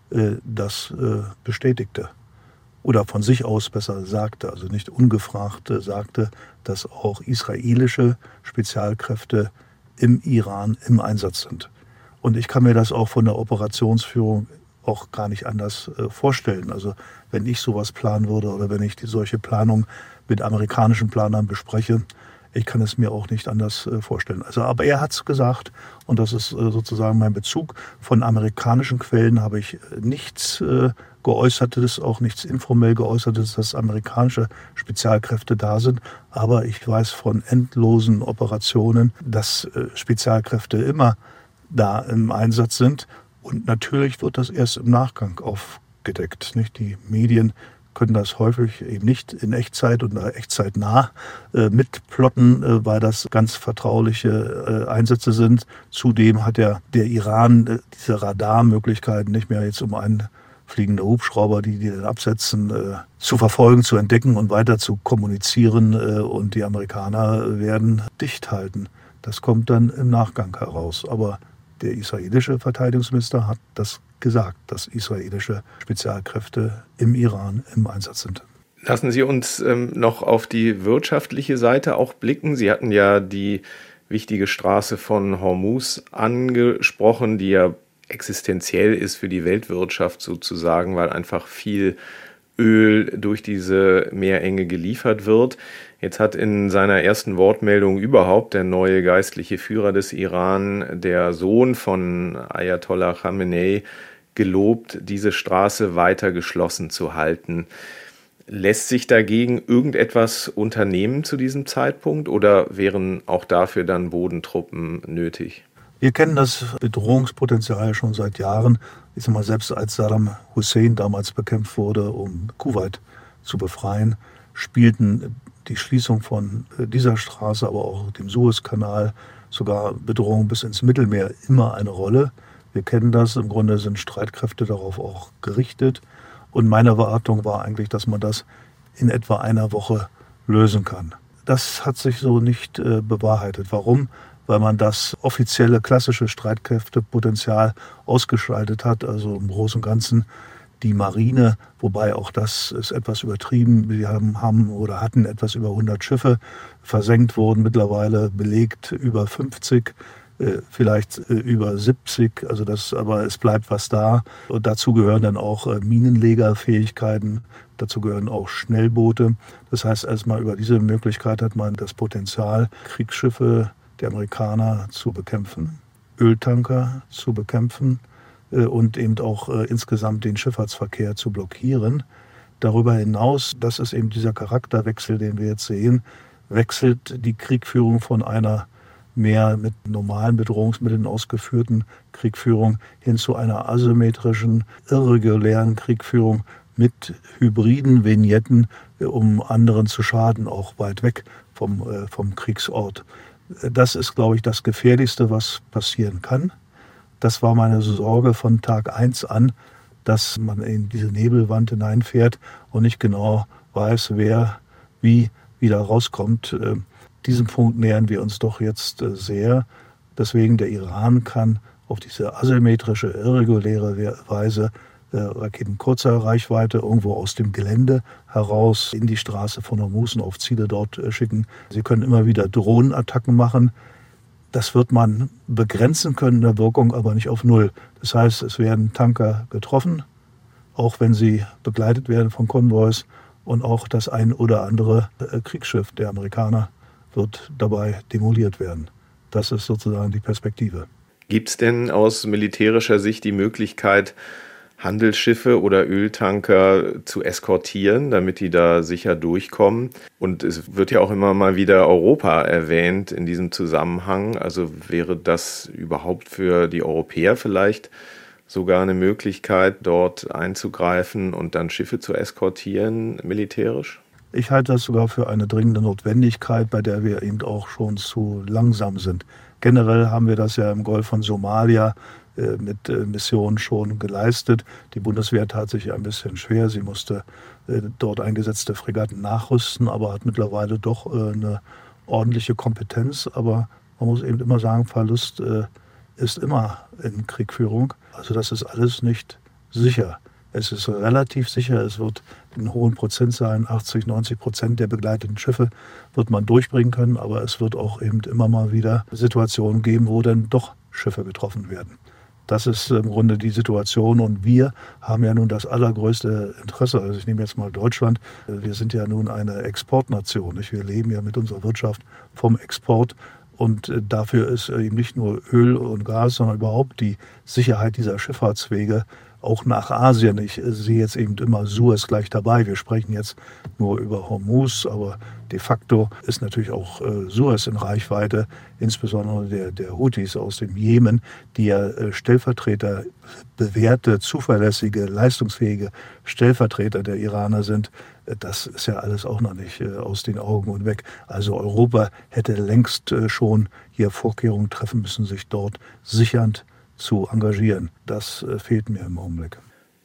das bestätigte. Oder von sich aus besser sagte, also nicht ungefragt sagte, dass auch israelische Spezialkräfte im Iran im Einsatz sind. Und ich kann mir das auch von der Operationsführung auch gar nicht anders vorstellen. Also wenn ich sowas planen würde oder wenn ich solche Planung mit amerikanischen Planern bespreche, ich kann es mir auch nicht anders vorstellen. Also, aber er hat es gesagt und das ist sozusagen mein Bezug. Von amerikanischen Quellen habe ich nichts Geäußertes, auch nichts informell Geäußertes, dass amerikanische Spezialkräfte da sind. Aber ich weiß von endlosen Operationen, dass Spezialkräfte immer da im Einsatz sind. Und natürlich wird das erst im Nachgang aufgedeckt. Nicht? Die Medien können das häufig eben nicht in Echtzeit und echtzeitnah mitplotten, weil das ganz vertrauliche Einsätze sind. Zudem hat ja der Iran diese Radarmöglichkeiten nicht mehr jetzt um einen fliegende Hubschrauber, die dann absetzen, zu verfolgen, zu entdecken und weiter zu kommunizieren. Und die Amerikaner werden dicht halten. Das kommt dann im Nachgang heraus. Aber der israelische Verteidigungsminister hat das gesagt, dass israelische Spezialkräfte im Iran im Einsatz sind. Lassen Sie uns noch auf die wirtschaftliche Seite auch blicken. Sie hatten ja die wichtige Straße von Hormuz angesprochen, die ja existenziell ist für die Weltwirtschaft sozusagen, weil einfach viel Öl durch diese Meerenge geliefert wird. Jetzt hat in seiner ersten Wortmeldung überhaupt der neue geistliche Führer des Iran, der Sohn von Ayatollah Khamenei, gelobt, diese Straße weiter geschlossen zu halten. Lässt sich dagegen irgendetwas unternehmen zu diesem Zeitpunkt oder wären auch dafür dann Bodentruppen nötig? Wir kennen das Bedrohungspotenzial schon seit Jahren. Ich sag mal, selbst als Saddam Hussein damals bekämpft wurde, um Kuwait zu befreien, spielten die Schließung von dieser Straße, aber auch dem Suezkanal, sogar Bedrohungen bis ins Mittelmeer immer eine Rolle. Wir kennen das, im Grunde sind Streitkräfte darauf auch gerichtet. Und meine Erwartung war eigentlich, dass man das in etwa einer Woche lösen kann. Das hat sich so nicht bewahrheitet. Warum? Weil man das offizielle klassische Streitkräftepotenzial ausgeschaltet hat, also im Großen und Ganzen die Marine, wobei auch das ist etwas übertrieben. Wir haben oder hatten etwas über 100 Schiffe, versenkt wurden mittlerweile belegt über 50, vielleicht über 70, aber es bleibt was da. Und dazu gehören dann auch Minenlegerfähigkeiten, dazu gehören auch Schnellboote. Das heißt, erstmal über diese Möglichkeit hat man das Potenzial, Kriegsschiffe der Amerikaner zu bekämpfen, Öltanker zu bekämpfen und eben auch insgesamt den Schifffahrtsverkehr zu blockieren. Darüber hinaus, das ist eben dieser Charakterwechsel, den wir jetzt sehen, wechselt die Kriegführung von einer mehr mit normalen Bedrohungsmitteln ausgeführten Kriegführung hin zu einer asymmetrischen, irregulären Kriegführung mit hybriden Vignetten, um anderen zu schaden, auch weit weg vom Kriegsort. Das ist, glaube ich, das Gefährlichste, was passieren kann. Das war meine Sorge von Tag 1 an, dass man in diese Nebelwand hineinfährt und nicht genau weiß, wer wie wieder rauskommt. Diesem Punkt nähern wir uns doch jetzt sehr. Deswegen der Iran kann auf diese asymmetrische, irreguläre Weise Raketen kurzer Reichweite irgendwo aus dem Gelände heraus in die Straße von Hormuz und auf Ziele dort schicken. Sie können immer wieder Drohnenattacken machen. Das wird man begrenzen können in der Wirkung, aber nicht auf Null. Das heißt, es werden Tanker getroffen, auch wenn sie begleitet werden von Konvois, und auch das ein oder andere Kriegsschiff der Amerikaner wird dabei demoliert werden. Das ist sozusagen die Perspektive. Gibt es denn aus militärischer Sicht die Möglichkeit, Handelsschiffe oder Öltanker zu eskortieren, damit die da sicher durchkommen? Und es wird ja auch immer mal wieder Europa erwähnt in diesem Zusammenhang. Also wäre das überhaupt für die Europäer vielleicht sogar eine Möglichkeit, dort einzugreifen und dann Schiffe zu eskortieren, militärisch? Ich halte das sogar für eine dringende Notwendigkeit, bei der wir eben auch schon zu langsam sind. Generell haben wir das ja im Golf von Somalia mit Missionen schon geleistet. Die Bundeswehr tat sich ein bisschen schwer. Sie musste dort eingesetzte Fregatten nachrüsten, aber hat mittlerweile doch eine ordentliche Kompetenz. Aber man muss eben immer sagen, Verlust ist immer in Kriegführung. Also das ist alles nicht sicher. Es ist relativ sicher, es wird in hohen Prozentzahlen, 80-90% der begleiteten Schiffe wird man durchbringen können, aber es wird auch eben immer mal wieder Situationen geben, wo dann doch Schiffe getroffen werden. Das ist im Grunde die Situation, und wir haben ja nun das allergrößte Interesse. Also ich nehme jetzt mal Deutschland. Wir sind ja nun eine Exportnation. Wir leben ja mit unserer Wirtschaft vom Export. Und dafür ist eben nicht nur Öl und Gas, sondern überhaupt die Sicherheit dieser Schifffahrtswege auch nach Asien. Ich sehe jetzt eben immer Suez gleich dabei. Wir sprechen jetzt nur über Hormuz, aber de facto ist natürlich auch Suez in Reichweite, insbesondere der Houthis aus dem Jemen, die ja Stellvertreter, bewährte, zuverlässige, leistungsfähige Stellvertreter der Iraner sind. Das ist ja alles auch noch nicht aus den Augen und weg. Also Europa hätte längst schon hier Vorkehrungen treffen müssen, sich dort sichernd zu engagieren. Das fehlt mir im Augenblick.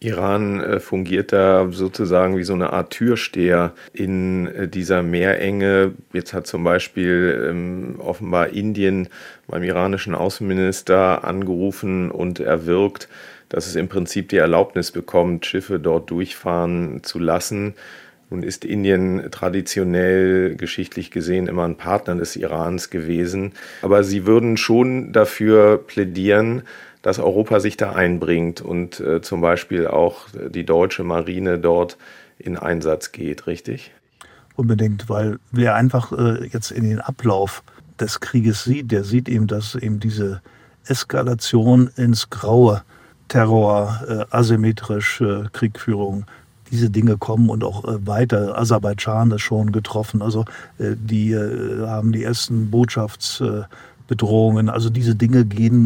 Iran fungiert da sozusagen wie so eine Art Türsteher in dieser Meerenge. Jetzt hat zum Beispiel offenbar Indien beim iranischen Außenminister angerufen und erwirkt, dass es im Prinzip die Erlaubnis bekommt, Schiffe dort durchfahren zu lassen. Nun ist Indien traditionell, geschichtlich gesehen, immer ein Partner des Irans gewesen. Aber sie würden schon dafür plädieren, dass Europa sich da einbringt und zum Beispiel auch die deutsche Marine dort in Einsatz geht, richtig? Unbedingt, weil wer einfach jetzt in den Ablauf des Krieges sieht, der sieht eben, dass eben diese Eskalation ins Graue Terror, asymmetrisch, Kriegführung. Diese Dinge kommen und auch weiter. Aserbaidschan ist schon getroffen. Also die haben die ersten Botschaftsbedrohungen. Also diese Dinge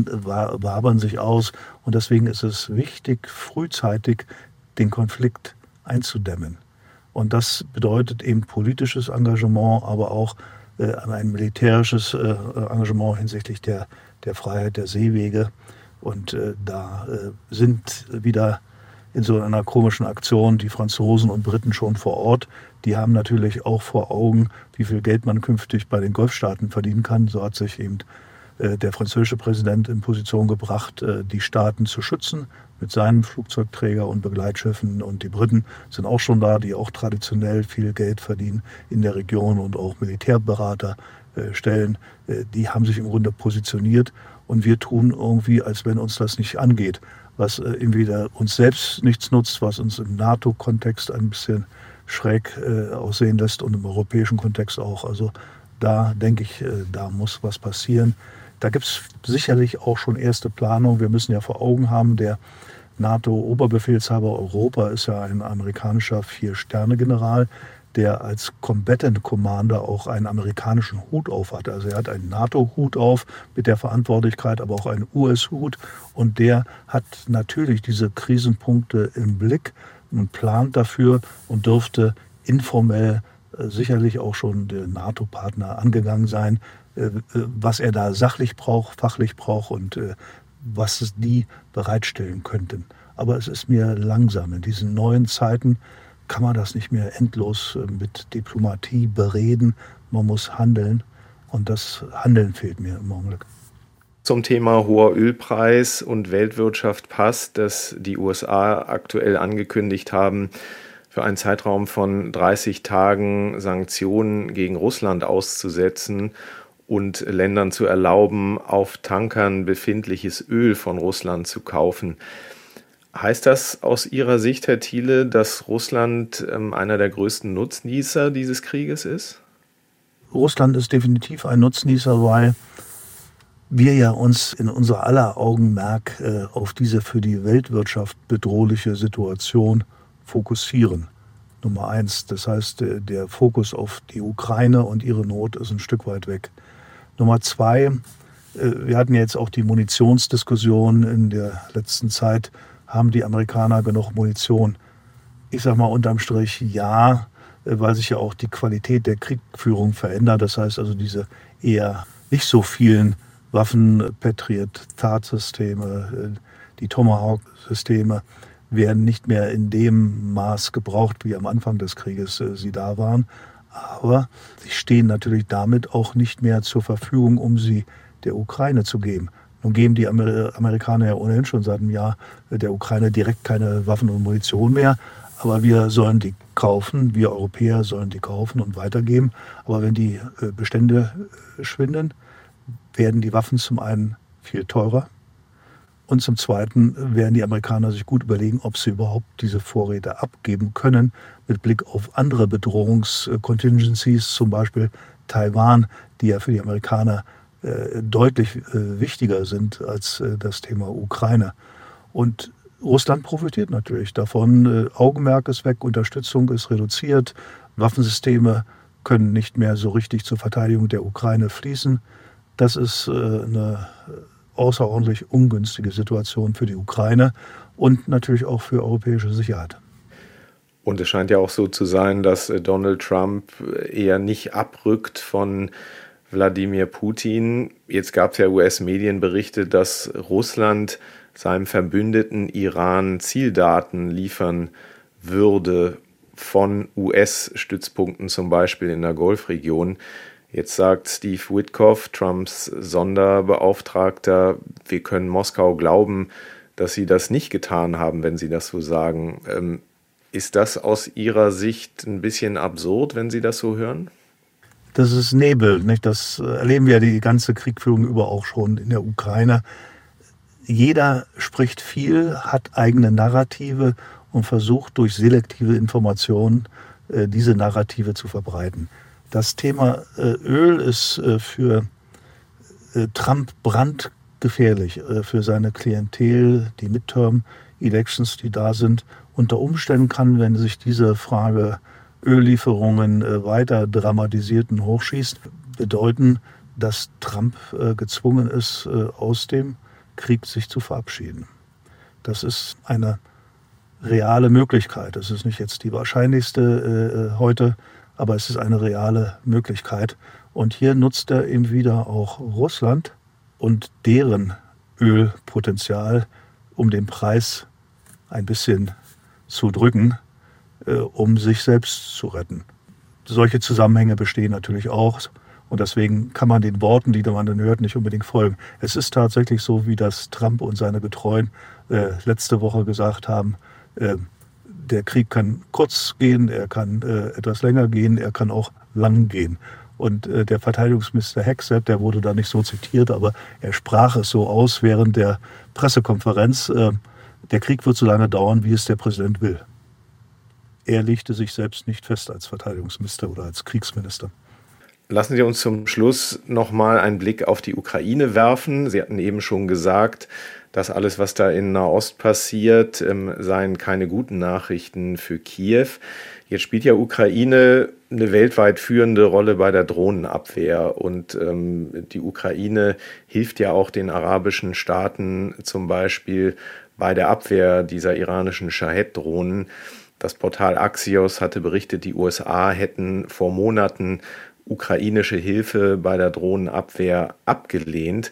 wabern sich aus. Und deswegen ist es wichtig, frühzeitig den Konflikt einzudämmen. Und das bedeutet eben politisches Engagement, aber auch ein militärisches Engagement hinsichtlich der Freiheit der Seewege. Und da sind wieder in so einer komischen Aktion die Franzosen und Briten schon vor Ort. Die haben natürlich auch vor Augen, wie viel Geld man künftig bei den Golfstaaten verdienen kann. So hat sich eben der französische Präsident in Position gebracht, die Staaten zu schützen mit seinen Flugzeugträger und Begleitschiffen. Und die Briten sind auch schon da, die auch traditionell viel Geld verdienen in der Region und auch Militärberater stellen. Die haben sich im Grunde positioniert und wir tun irgendwie, als wenn uns das nicht angeht, was entweder uns selbst nichts nutzt, was uns im NATO-Kontext ein bisschen schräg aussehen lässt und im europäischen Kontext auch. Also da denke ich, da muss was passieren. Da gibt es sicherlich auch schon erste Planungen. Wir müssen ja vor Augen haben, der NATO-Oberbefehlshaber Europa ist ja ein amerikanischer 4-Sterne-General, der als Combatant Commander auch einen amerikanischen Hut auf hat. Also er hat einen NATO-Hut auf mit der Verantwortlichkeit, aber auch einen US-Hut. Und der hat natürlich diese Krisenpunkte im Blick und plant dafür und dürfte informell sicherlich auch schon der NATO-Partner angegangen sein, was er da sachlich braucht, fachlich braucht und was die bereitstellen könnten. Aber es ist mir langsam. In diesen neuen Zeiten kann man das nicht mehr endlos mit Diplomatie bereden. Man muss handeln und das Handeln fehlt mir im Augenblick. Zum Thema hoher Ölpreis und Weltwirtschaft passt, dass die USA aktuell angekündigt haben, für einen Zeitraum von 30 Tagen Sanktionen gegen Russland auszusetzen und Ländern zu erlauben, auf Tankern befindliches Öl von Russland zu kaufen. Heißt das aus Ihrer Sicht, Herr Thiele, dass Russland einer der größten Nutznießer dieses Krieges ist? Russland ist definitiv ein Nutznießer, weil wir ja uns in unser aller Augenmerk auf diese für die Weltwirtschaft bedrohliche Situation fokussieren. Nummer 1, das heißt, der Fokus auf die Ukraine und ihre Not ist ein Stück weit weg. Nummer 2, wir hatten jetzt auch die Munitionsdiskussion in der letzten Zeit. Haben die Amerikaner genug Munition? Ich sage mal unterm Strich ja, weil sich ja auch die Qualität der Kriegführung verändert. Das heißt also diese eher nicht so vielen Waffen, Patriot, THAAD-Systeme, die Tomahawk-Systeme werden nicht mehr in dem Maß gebraucht, wie am Anfang des Krieges sie da waren. Aber sie stehen natürlich damit auch nicht mehr zur Verfügung, um sie der Ukraine zu geben. Nun geben die Amerikaner ja ohnehin schon seit einem Jahr der Ukraine direkt keine Waffen und Munition mehr. Aber wir sollen die kaufen, wir Europäer sollen die kaufen und weitergeben. Aber wenn die Bestände schwinden, werden die Waffen zum einen viel teurer. Und zum Zweiten werden die Amerikaner sich gut überlegen, ob sie überhaupt diese Vorräte abgeben können, mit Blick auf andere Bedrohungskontingencies, zum Beispiel Taiwan, die ja für die Amerikaner deutlich wichtiger sind als das Thema Ukraine. Und Russland profitiert natürlich davon. Augenmerk ist weg, Unterstützung ist reduziert, Waffensysteme können nicht mehr so richtig zur Verteidigung der Ukraine fließen. Das ist eine außerordentlich ungünstige Situation für die Ukraine und natürlich auch für europäische Sicherheit. Und es scheint ja auch so zu sein, dass Donald Trump eher nicht abrückt von Wladimir Putin. Jetzt gab es ja US-Medienberichte, dass Russland seinem Verbündeten Iran Zieldaten liefern würde von US-Stützpunkten, zum Beispiel in der Golfregion. Jetzt sagt Steve Witkoff, Trumps Sonderbeauftragter, wir können Moskau glauben, dass sie das nicht getan haben, wenn sie das so sagen. Ist das aus Ihrer Sicht ein bisschen absurd, wenn Sie das so hören? Das ist Nebel, nicht? Das erleben wir die ganze Kriegführung über auch schon in der Ukraine. Jeder spricht viel, hat eigene Narrative und versucht durch selektive Informationen diese Narrative zu verbreiten. Das Thema Öl ist für Trump brandgefährlich gefährlich für seine Klientel, die Midterm-Elections, die da sind. Unter Umständen kann, wenn sich diese Frage Öllieferungen weiter dramatisiert und hochschießt, bedeuten, dass Trump gezwungen ist, aus dem Krieg sich zu verabschieden. Das ist eine reale Möglichkeit. Das ist nicht jetzt die wahrscheinlichste heute, aber es ist eine reale Möglichkeit. Und hier nutzt er eben wieder auch Russland und deren Ölpotenzial, um den Preis ein bisschen zu drücken, um sich selbst zu retten. Solche Zusammenhänge bestehen natürlich auch. Und deswegen kann man den Worten, die man dann hört, nicht unbedingt folgen. Es ist tatsächlich so, wie das Trump und seine Getreuen letzte Woche gesagt haben, der Krieg kann kurz gehen, er kann etwas länger gehen, er kann auch lang gehen. Und der Verteidigungsminister Hegseth, der wurde da nicht so zitiert, aber er sprach es so aus während der Pressekonferenz, der Krieg wird so lange dauern, wie es der Präsident will. Er legte sich selbst nicht fest als Verteidigungsminister oder als Kriegsminister. Lassen Sie uns zum Schluss nochmal einen Blick auf die Ukraine werfen. Sie hatten eben schon gesagt, dass alles, was da in Nahost passiert, seien keine guten Nachrichten für Kiew. Jetzt spielt ja Ukraine eine weltweit führende Rolle bei der Drohnenabwehr. Und die Ukraine hilft ja auch den arabischen Staaten zum Beispiel bei der Abwehr dieser iranischen Shahed-Drohnen. Das Portal Axios hatte berichtet, die USA hätten vor Monaten ukrainische Hilfe bei der Drohnenabwehr abgelehnt.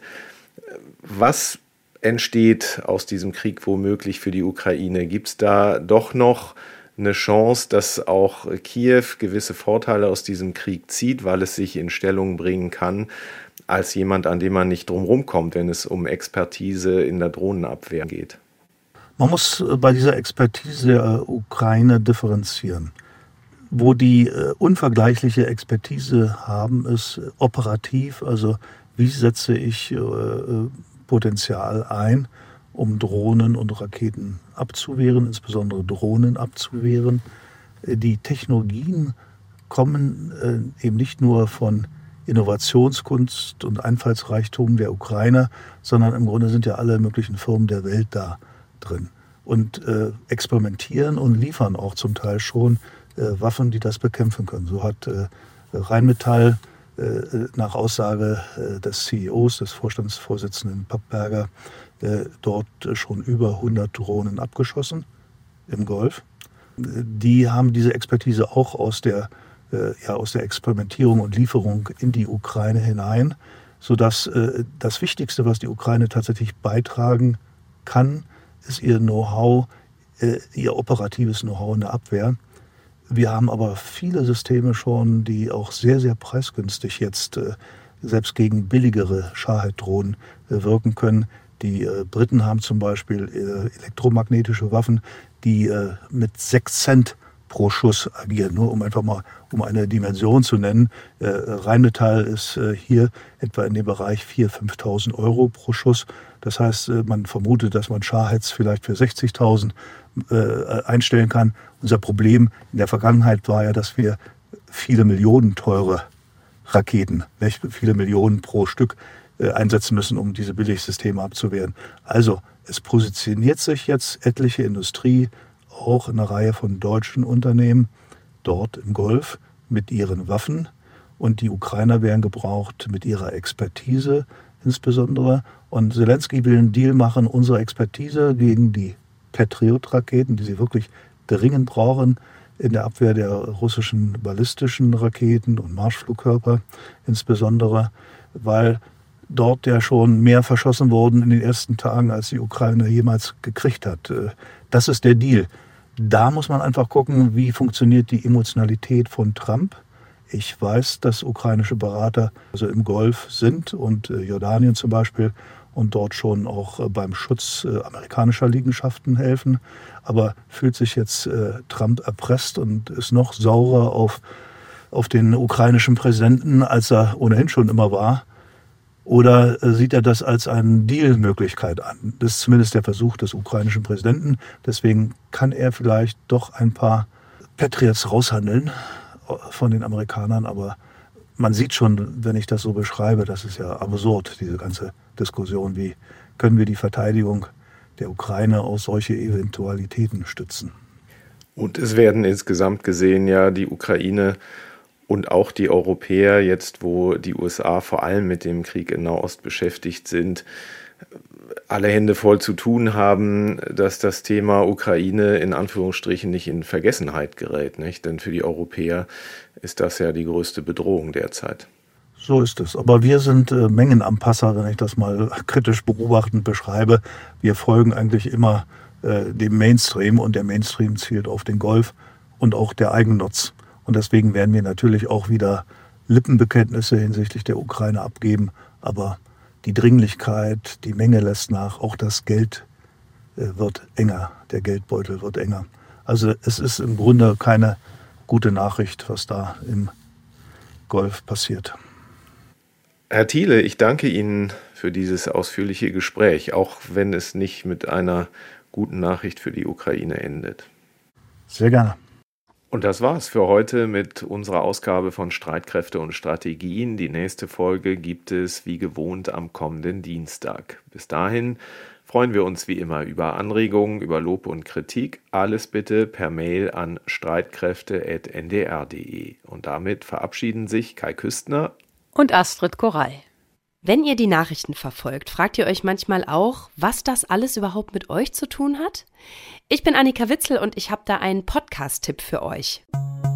Was entsteht aus diesem Krieg womöglich für die Ukraine? Gibt es da doch noch eine Chance, dass auch Kiew gewisse Vorteile aus diesem Krieg zieht, weil es sich in Stellung bringen kann, als jemand, an dem man nicht drumherum kommt, wenn es um Expertise in der Drohnenabwehr geht? Man muss bei dieser Expertise der Ukraine differenzieren. Wo die unvergleichliche Expertise haben, ist operativ, also wie setze ich Potenzial ein, um Drohnen und Raketen abzuwehren, insbesondere Drohnen abzuwehren. Die Technologien kommen eben nicht nur von Innovationskunst und Einfallsreichtum der Ukrainer, sondern im Grunde sind ja alle möglichen Firmen der Welt da drin und experimentieren und liefern auch zum Teil schon Waffen, die das bekämpfen können. So hat Rheinmetall nach Aussage des CEOs, des Vorstandsvorsitzenden Pappberger, dort schon über 100 Drohnen abgeschossen im Golf. Die haben diese Expertise auch aus der Experimentierung und Lieferung in die Ukraine hinein, sodass das Wichtigste, was die Ukraine tatsächlich beitragen kann, ist ihr Know-how, ihr operatives Know-how in der Abwehr. Wir haben aber viele Systeme schon, die auch sehr, sehr preisgünstig jetzt selbst gegen billigere Shahed-Drohnen wirken können. Die Briten haben zum Beispiel elektromagnetische Waffen, die mit 6 Cent pro Schuss agieren. Nur um einfach mal eine Dimension zu nennen. Rheinmetall ist hier etwa in dem Bereich 4.000, 5.000 Euro pro Schuss. Das heißt, man vermutet, dass man Shaheds vielleicht für 60.000 einstellen kann. Unser Problem in der Vergangenheit war ja, dass wir viele Millionen teure Raketen, viele Millionen pro Stück einsetzen müssen, um diese Billigsysteme abzuwehren. Also es positioniert sich jetzt etliche Industrie, auch in einer Reihe von deutschen Unternehmen, dort im Golf mit ihren Waffen. Und die Ukrainer werden gebraucht mit ihrer Expertise insbesondere. Und Zelensky will einen Deal machen, unsere Expertise gegen die Patriot-Raketen, die sie wirklich dringend brauchen in der Abwehr der russischen ballistischen Raketen und Marschflugkörper insbesondere, weil dort ja schon mehr verschossen wurden in den ersten Tagen, als die Ukraine jemals gekriegt hat. Das ist der Deal. Da muss man einfach gucken, wie funktioniert die Emotionalität von Trump. Ich weiß, dass ukrainische Berater also im Golf sind und Jordanien zum Beispiel und dort schon auch beim Schutz amerikanischer Liegenschaften helfen. Aber fühlt sich jetzt Trump erpresst und ist noch saurer auf den ukrainischen Präsidenten, als er ohnehin schon immer war? Oder sieht er das als eine Deal-Möglichkeit an? Das ist zumindest der Versuch des ukrainischen Präsidenten. Deswegen kann er vielleicht doch ein paar Patriots raushandeln von den Amerikanern. Aber man sieht schon, wenn ich das so beschreibe, das ist ja absurd, diese ganze Diskussion, wie können wir die Verteidigung der Ukraine auf solche Eventualitäten stützen. Und es werden insgesamt gesehen ja die Ukraine und auch die Europäer, jetzt wo die USA vor allem mit dem Krieg in Nahost beschäftigt sind, alle Hände voll zu tun haben, dass das Thema Ukraine in Anführungsstrichen nicht in Vergessenheit gerät, nicht? Denn für die Europäer ist das ja die größte Bedrohung derzeit. So ist es. Aber wir sind Mengenanpasser, wenn ich das mal kritisch beobachtend beschreibe. Wir folgen eigentlich immer dem Mainstream und der Mainstream zielt auf den Golf und auch der Eigennutz. Und deswegen werden wir natürlich auch wieder Lippenbekenntnisse hinsichtlich der Ukraine abgeben. Aber die Dringlichkeit, die Menge lässt nach, auch das Geld wird enger, der Geldbeutel wird enger. Also es ist im Grunde keine gute Nachricht, was da im Golf passiert. Herr Thiele, ich danke Ihnen für dieses ausführliche Gespräch, auch wenn es nicht mit einer guten Nachricht für die Ukraine endet. Sehr gerne. Und das war's für heute mit unserer Ausgabe von Streitkräfte und Strategien. Die nächste Folge gibt es wie gewohnt am kommenden Dienstag. Bis dahin freuen wir uns wie immer über Anregungen, über Lob und Kritik. Alles bitte per Mail an streitkräfte@ndr.de. Und damit verabschieden sich Kai Küstner und Astrid Korall. Wenn ihr die Nachrichten verfolgt, fragt ihr euch manchmal auch, was das alles überhaupt mit euch zu tun hat? Ich bin Annika Witzel und ich habe da einen Podcast-Tipp für euch.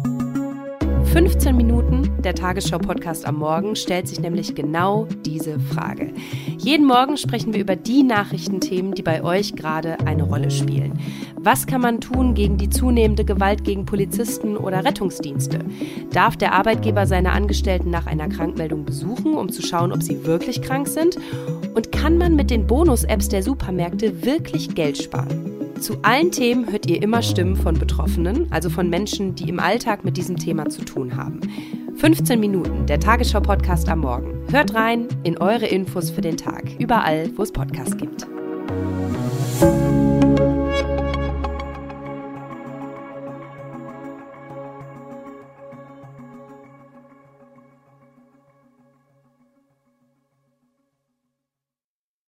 15 Minuten, der Tagesschau-Podcast am Morgen, stellt sich nämlich genau diese Frage. Jeden Morgen sprechen wir über die Nachrichtenthemen, die bei euch gerade eine Rolle spielen. Was kann man tun gegen die zunehmende Gewalt gegen Polizisten oder Rettungsdienste? Darf der Arbeitgeber seine Angestellten nach einer Krankmeldung besuchen, um zu schauen, ob sie wirklich krank sind? Und kann man mit den Bonus-Apps der Supermärkte wirklich Geld sparen? Zu allen Themen hört ihr immer Stimmen von Betroffenen, also von Menschen, die im Alltag mit diesem Thema zu tun haben. 15 Minuten, der Tagesschau-Podcast am Morgen. Hört rein in eure Infos für den Tag, überall, wo es Podcasts gibt.